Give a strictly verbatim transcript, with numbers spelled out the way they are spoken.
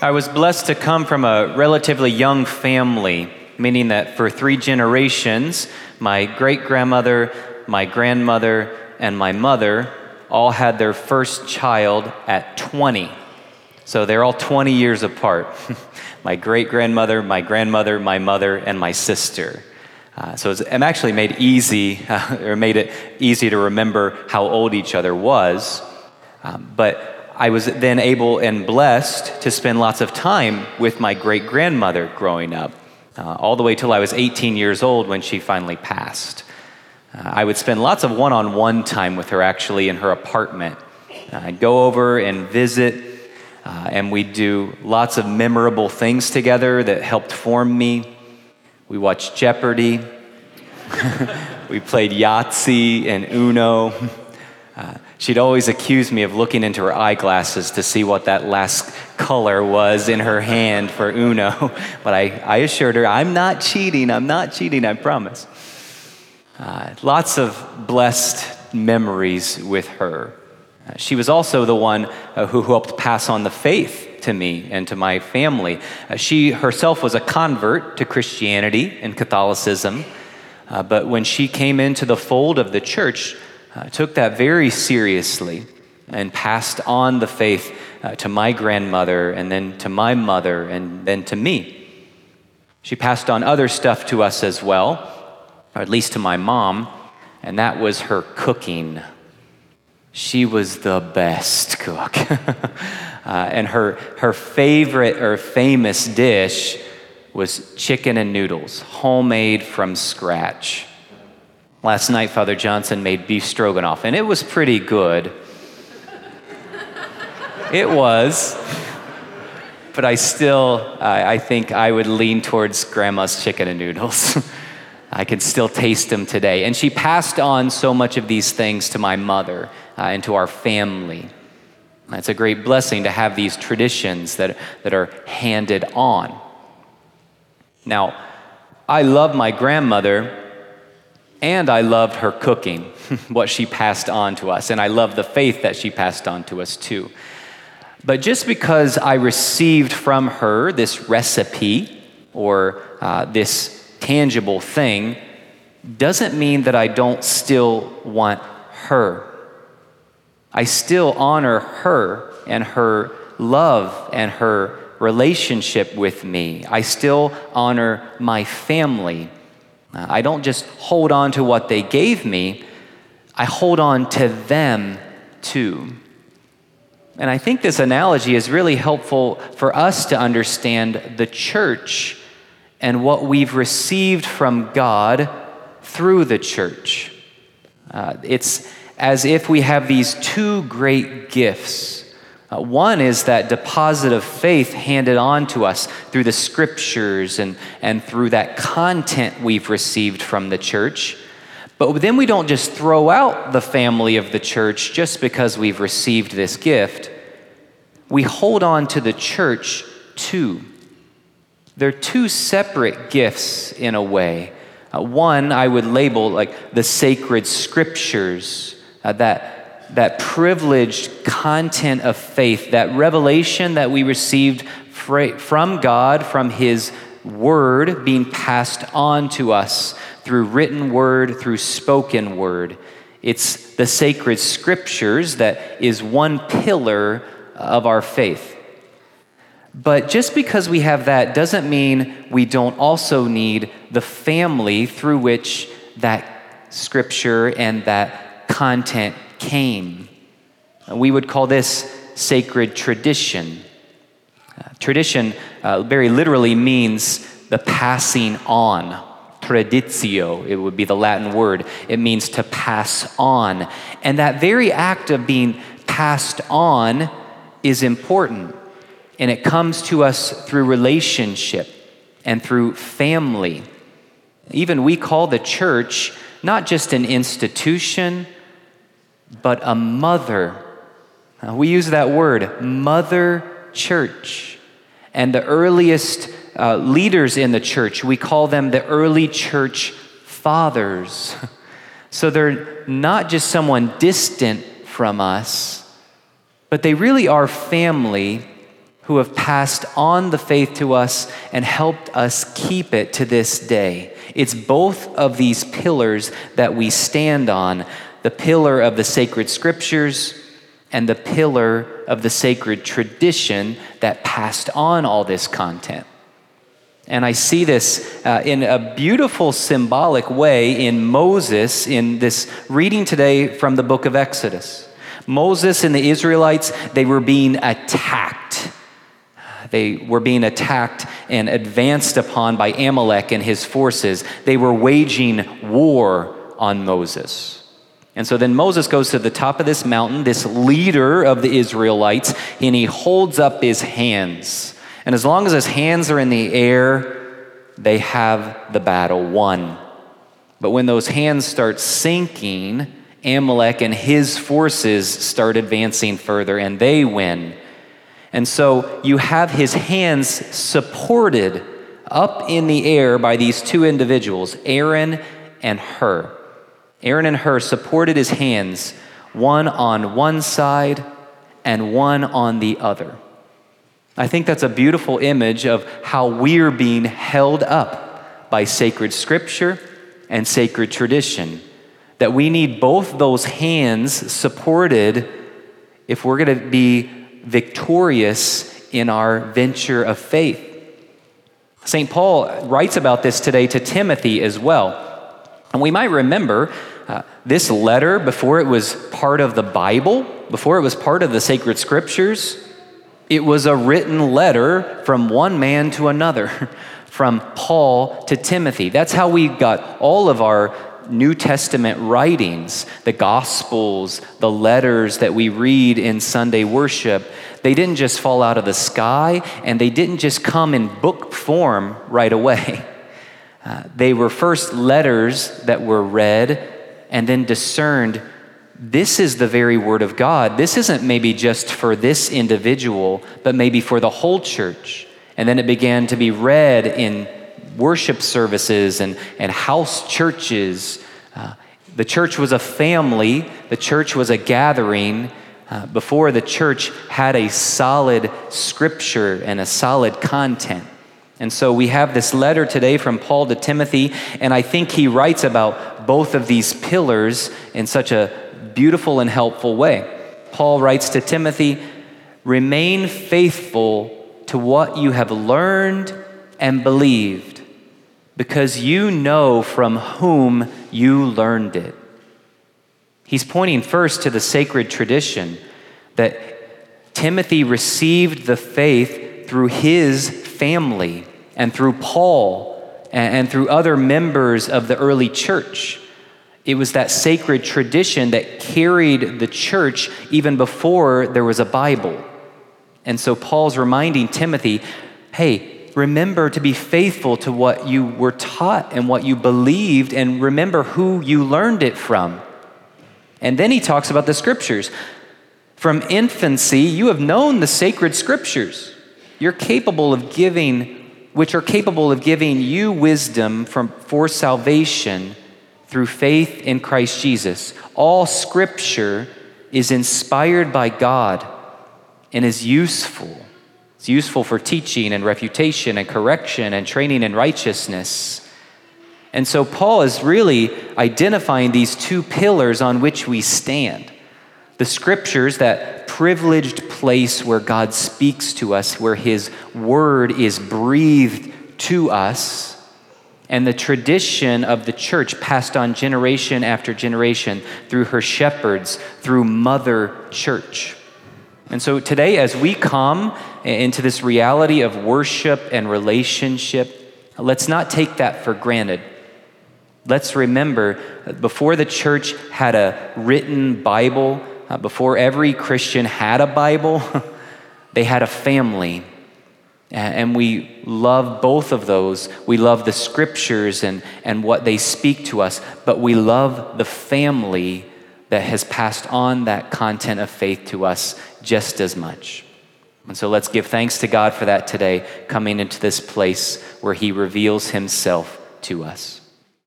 I was blessed to come from a relatively young family, meaning that for three generations, my great-grandmother, my grandmother, and my mother all had their first child at twenty. So they're all twenty years apart. My great-grandmother, my grandmother, my mother, and my sister. Uh, so it's, I'm actually made easy, uh, or made it easy to remember how old each other was. Um, but I was then able and blessed to spend lots of time with my great-grandmother growing up, uh, all the way till I was eighteen years old when she finally passed. Uh, I would spend lots of one-on-one time with her actually in her apartment. Uh, I'd go over and visit, uh, and we'd do lots of memorable things together that helped form me. We watched Jeopardy. We played Yahtzee and Uno. Uh, she'd always accuse me of looking into her eyeglasses to see what that last color was in her hand for Uno. But I, I assured her, I'm not cheating, I'm not cheating, I promise. Uh, lots of blessed memories with her. Uh, she was also the one uh, who helped pass on the faith to me and to my family. Uh, she herself was a convert to Christianity and Catholicism, uh, but when she came into the fold of the church, Uh, took that very seriously and passed on the faith uh, to my grandmother and then to my mother and then to me. She passed on other stuff to us as well, or at least to my mom, and that was her cooking. She was the best cook. uh, and her, her favorite or famous dish was chicken and noodles, homemade from scratch. Last night, Father Johnson made beef stroganoff, and it was pretty good. It was, but I still, uh, I think I would lean towards Grandma's chicken and noodles. I can still taste them today. And she passed on so much of these things to my mother uh, and to our family. It's a great blessing to have these traditions that, that are handed on. Now, I love my grandmother, and I loved her cooking, what she passed on to us. And I love the faith that she passed on to us too. But just because I received from her this recipe or uh, this tangible thing doesn't mean that I don't still want her. I still honor her and her love and her relationship with me. I still honor my family. I don't just hold on to what they gave me, I hold on to them too. And I think this analogy is really helpful for us to understand the church and what we've received from God through the church. Uh, it's as if we have these two great gifts. Uh, one is that deposit of faith handed on to us through the scriptures and, and through that content we've received from the church. But then we don't just throw out the family of the church just because we've received this gift. We hold on to the church too. They're two separate gifts in a way. Uh, one I would label like the sacred scriptures, uh, that that privileged content of faith, that revelation that we received from God, from His Word being passed on to us through written word, through spoken word. It's the sacred scriptures that is one pillar of our faith. But just because we have that doesn't mean we don't also need the family through which that scripture and that content came. We would call this sacred tradition. Uh, tradition uh, very literally means the passing on. Traditio, it would be the Latin word. It means to pass on. And that very act of being passed on is important. And it comes to us through relationship and through family. Even we call the church not just an institution, but a mother. Uh, we use that word, mother church. And the earliest uh, leaders in the church, we call them the early church fathers. So they're not just someone distant from us, but they really are family who have passed on the faith to us and helped us keep it to this day. It's both of these pillars that we stand on, the pillar of the sacred scriptures and the pillar of the sacred tradition that passed on all this content. And I see this uh, in a beautiful symbolic way in Moses in this reading today from the book of Exodus. Moses and the Israelites, they were being attacked. They were being attacked and advanced upon by Amalek and his forces. They were waging war on Moses. And so then Moses goes to the top of this mountain, this leader of the Israelites, and he holds up his hands. And as long as his hands are in the air, they have the battle won. But when those hands start sinking, Amalek and his forces start advancing further, and they win. And so you have his hands supported up in the air by these two individuals, Aaron and Hur. Aaron and Hur supported his hands, one on one side and one on the other. I think that's a beautiful image of how we're being held up by sacred scripture and sacred tradition, that we need both those hands supported if we're going to be victorious in our venture of faith. Saint Paul writes about this today to Timothy as well. And we might remember uh, this letter, before it was part of the Bible, before it was part of the sacred scriptures, it was a written letter from one man to another, from Paul to Timothy. That's how we got all of our New Testament writings, the Gospels, the letters that we read in Sunday worship. They didn't just fall out of the sky, and they didn't just come in book form right away. Uh, they were first letters that were read and then discerned, this is the very word of God. This isn't maybe just for this individual, but maybe for the whole church. And then it began to be read in worship services and, and house churches. Uh, the church was a family. The church was a gathering. Uh, before the church had a solid scripture and a solid content. And so we have this letter today from Paul to Timothy, and I think he writes about both of these pillars in such a beautiful and helpful way. Paul writes to Timothy, remain faithful to what you have learned and believed, because you know from whom you learned it. He's pointing first to the sacred tradition that Timothy received the faith through his family and through Paul and through other members of the early church. It was that sacred tradition that carried the church even before there was a Bible. And so Paul's reminding Timothy, hey, remember to be faithful to what you were taught and what you believed, and remember who you learned it from. And then he talks about the scriptures. From infancy, you have known the sacred scriptures. You're capable of giving, which are capable of giving you wisdom from, for salvation through faith in Christ Jesus. All scripture is inspired by God and is useful. It's useful for teaching and refutation and correction and training in righteousness. And so Paul is really identifying these two pillars on which we stand. The scriptures, that privileged place where God speaks to us, where his word is breathed to us, and the tradition of the church passed on generation after generation through her shepherds, through Mother Church. And so today, as we come into this reality of worship and relationship, let's not take that for granted. Let's remember, before the church had a written Bible, uh, before every Christian had a Bible, they had a family. And we love both of those. We love the scriptures and, and what they speak to us, but we love the family that has passed on that content of faith to us just as much. And so let's give thanks to God for that today, coming into this place where he reveals himself to us.